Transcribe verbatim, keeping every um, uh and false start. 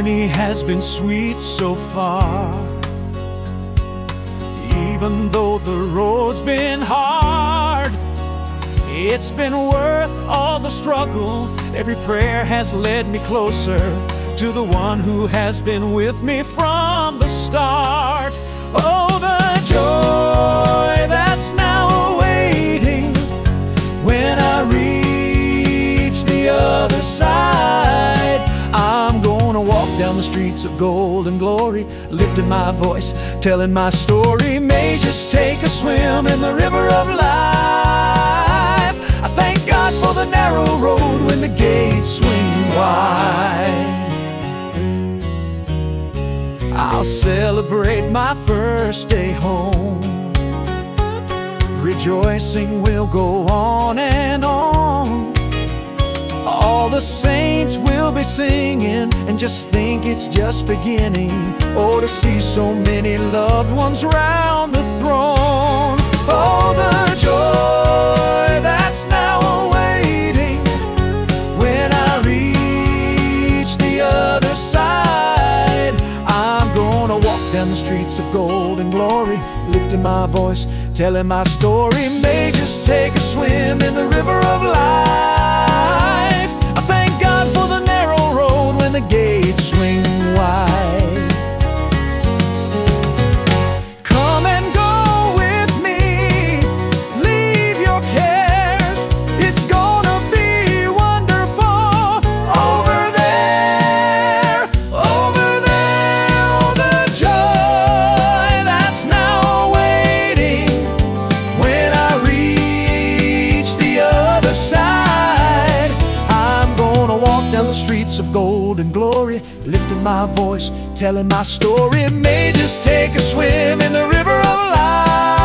journey has been sweet so far. Even though the road's been hard, it's been worth all the struggle. Every prayer has led me closer to the one who has been with me from the start. Oh, the joy that's now awaiting when I reach the other side. I'm gonna walk down the streets of gold and glory, lifting my voice, telling my story. May just take a swim in the river of life. I thank God for the narrow road when the gates swing wide. I'll celebrate my first day home. Rejoicing will go on and on. All the saints will be singing, and just think it's just beginning. Oh, to see so many loved ones round the throne. Oh, the joy that's now awaiting when I reach the other side. I'm gonna walk down the streets of gold and glory, lifting my voice, telling my story. May just take a swim in the river of life. I thank God for the narrow road when the gates swing wide. Come and go with me, leave your cares. It's gonna be wonderful over there, over there. Oh, the joy that's now waiting when I reach the other side. I'm gonna walk down the streets of gold and glory, lifting my voice, telling my story. May just take a swim in the river of life.